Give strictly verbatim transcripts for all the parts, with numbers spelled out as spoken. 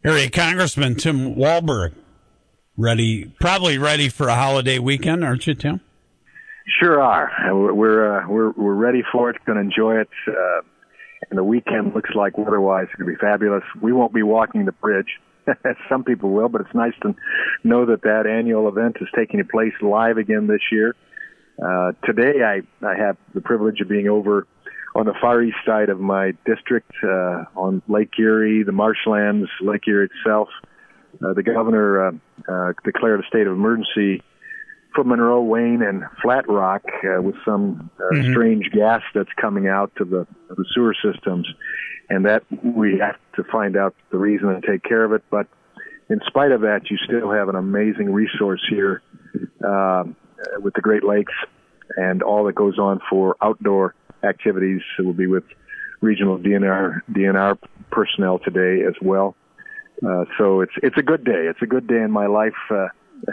Area Congressman Tim Walberg, ready, probably ready for a holiday weekend, aren't you, Tim? Sure are. We're uh, we're we're ready for it. Going to enjoy it, uh, and the weekend looks like weather-wise it's going to be fabulous. We won't be walking the bridge, as some people will, but it's nice to know that that annual event is taking place live again this year. Uh, today, I I have the privilege of being over on the far east side of my district, uh, on Lake Erie, the marshlands, Lake Erie itself. Uh, the governor uh, uh, declared a state of emergency for Monroe, Wayne, and Flat Rock uh, with some uh, mm-hmm. strange gas that's coming out to the, the sewer systems, and that we have to find out the reason and take care of it. But in spite of that, you still have an amazing resource here uh, with the Great Lakes and all that goes on for outdoor activities. It will be with regional D N R D N R personnel today as well. Uh, so it's it's a good day. It's a good day in my life uh,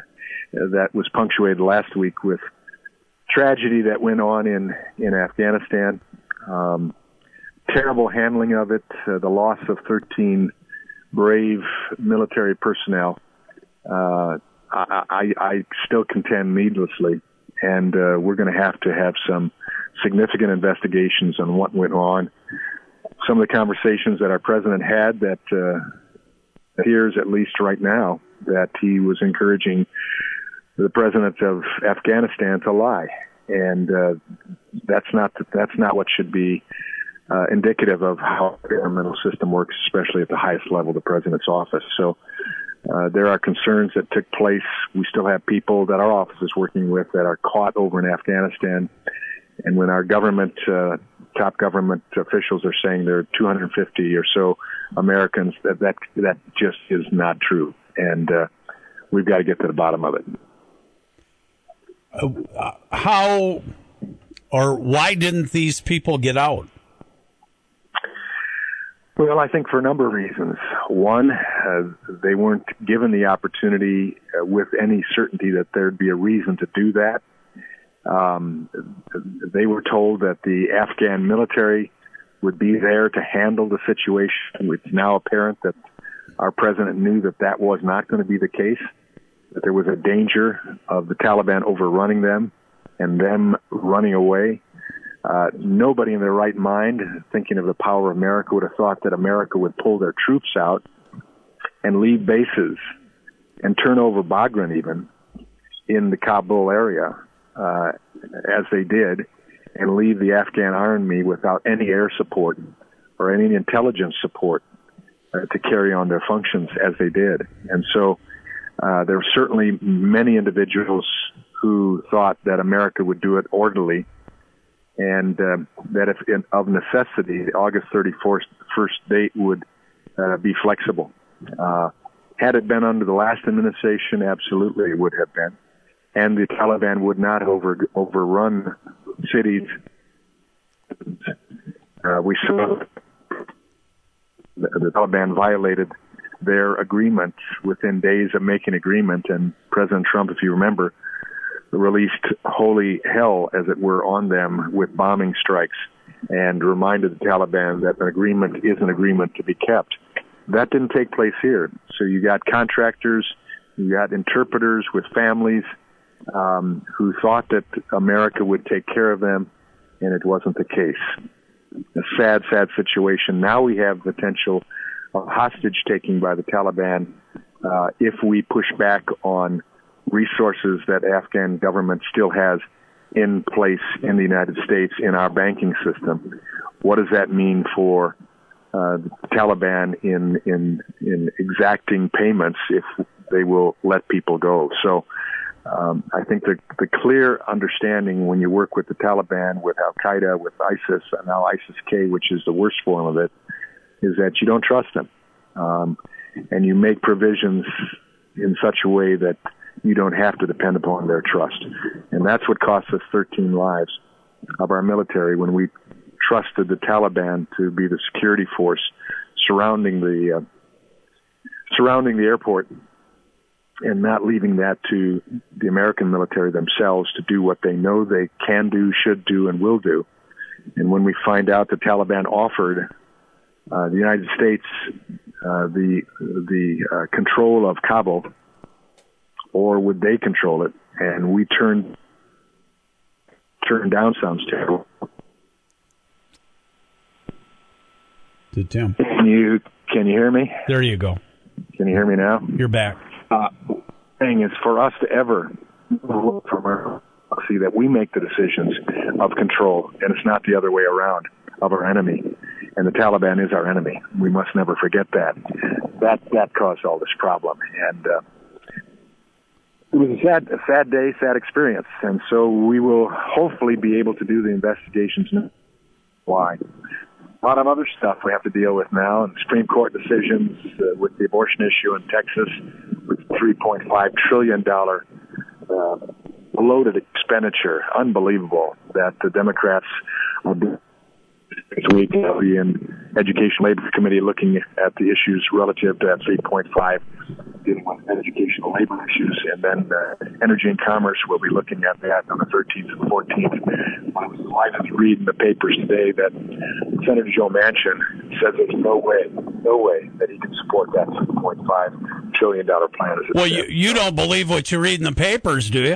that was punctuated last week with tragedy that went on in in Afghanistan. Um, terrible handling of it. Uh, the loss of thirteen brave military personnel. Uh, I, I, I still contend needlessly, and uh, we're going to have to have some significant investigations on what went on. Some of the conversations that our president had that uh, appears, at least right now, that he was encouraging the president of Afghanistan to lie, and uh, that's not that's not what should be uh, indicative of how the governmental system works, especially at the highest level, the president's office. So uh, there are concerns that took place. We still have people that our office is working with that are caught over in Afghanistan. And when our government, uh, top government officials are saying there are two hundred fifty or so Americans, that that, that just is not true. And uh, we've got to get to the bottom of it. Uh, how or why didn't these people get out? Well, I think for a number of reasons. One, uh, they weren't given the opportunity uh, with any certainty that there'd be a reason to do that. Um, they were told that the Afghan military would be there to handle the situation. It's now apparent that our president knew that that was not going to be the case, that there was a danger of the Taliban overrunning them and them running away. Uh, nobody in their right mind, thinking of the power of America, would have thought that America would pull their troops out and leave bases and turn over Bagram even in the Kabul area. Uh, as they did, and leave the Afghan army without any air support or any intelligence support uh, to carry on their functions as they did. And so uh, there were certainly many individuals who thought that America would do it orderly, and uh, that if in, of necessity, the August thirty-first first date would uh, be flexible. Uh, had it been under the last administration, absolutely it would have been. And the Taliban would not over, overrun cities. Uh, we saw the, the Taliban violated their agreement within days of making agreement, and President Trump, if you remember, released holy hell, as it were, on them with bombing strikes and reminded the Taliban that an agreement is an agreement to be kept. That didn't take place here. So you got contractors, you got interpreters with families, Um, who thought that America would take care of them, and it wasn't the case. A sad, sad situation. Now we have potential of hostage-taking by the Taliban uh, if we push back on resources that Afghan government still has in place in the United States in our banking system. What does that mean for uh, the Taliban in, in, in exacting payments if they will let people go? So Um, I think the, the clear understanding when you work with the Taliban, with Al-Qaeda, with ISIS, and now ISIS-K, which is the worst form of it, is that you don't trust them. Um, and you make provisions in such a way that you don't have to depend upon their trust. And that's what cost us thirteen lives of our military when we trusted the Taliban to be the security force surrounding the uh, surrounding the airport, and not leaving that to the American military themselves to do what they know they can do, should do, and will do. And when we find out the Taliban offered uh, the United States uh, the the uh, control of Kabul, or would they control it? And we turn turn down sounds terrible. To Tim, can you can you hear me? There you go. Can you hear me now? You're back. Uh, thing is, for us to ever move from our see that we make the decisions of control, and it's not the other way around, of our enemy. And the Taliban is our enemy. We must never forget that. That that caused all this problem. And uh, it was a sad, a sad day, sad experience. And so we will hopefully be able to do the investigations now. Why? A lot of other stuff we have to deal with now, and Supreme Court decisions uh, with the abortion issue in Texas, with three point five trillion dollars uh, bloated expenditure. Unbelievable that the Democrats are doing this week. The Education Labor Committee looking at the issues relative to that three point five, dealing with educational labor issues, and then uh, Energy and Commerce will be looking at that on the thirteenth and fourteenth. I was delighted to read in the papers today that Senator Joe Manchin says there's no way, no way that he can support that three point five trillion dollars plan. As well, you, you don't believe what you read in the papers, do you?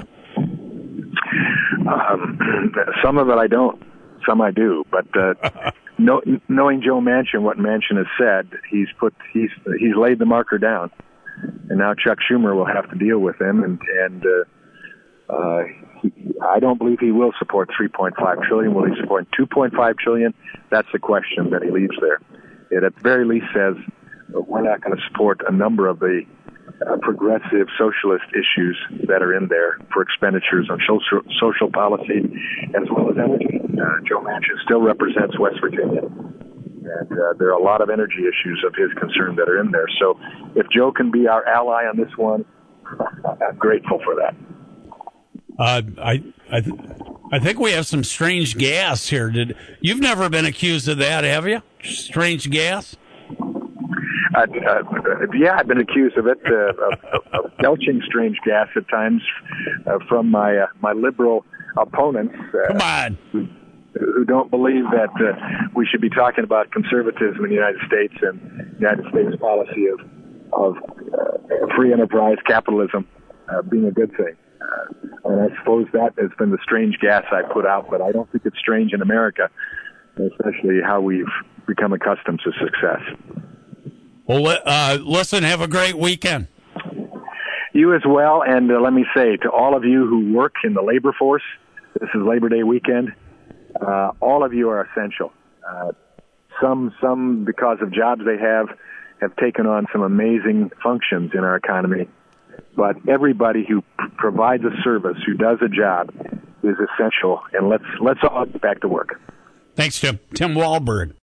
Um, some of it I don't. Some I do, but uh, know, knowing Joe Manchin, what Manchin has said, he's put he's he's laid the marker down, and now Chuck Schumer will have to deal with him. And and uh, uh, he, I don't believe he will support three point five trillion. Will he support two point five trillion? That's the question that he leaves there. It at the very least says we're not going to support a number of the Uh, progressive socialist issues that are in there for expenditures on social, social policy as well as energy. Uh, Joe Manchin still represents West Virginia, and uh, there are a lot of energy issues of his concern that are in there. So if Joe can be our ally on this one, I'm grateful for that. Uh, I I, th- I think we have some strange gas here. Did you've never been accused of that, have you? Strange gas? Uh, uh, yeah, I've been accused of it, uh, of, of belching strange gas at times uh, from my uh, my liberal opponents. Uh, Come on. Who, who don't believe that uh, we should be talking about conservatism in the United States and the United States policy of of uh, free enterprise capitalism uh, being a good thing. Uh, and I suppose that has been the strange gas I put out, but I don't think it's strange in America, especially how we've become accustomed to success. Well, uh, listen, have a great weekend. You as well, and uh, let me say to all of you who work in the labor force, this is Labor Day weekend, uh, all of you are essential. Uh, some, some because of jobs they have, have taken on some amazing functions in our economy, but everybody who p- provides a service, who does a job, is essential, and let's, let's all get back to work. Thanks, Tim. Tim Walberg.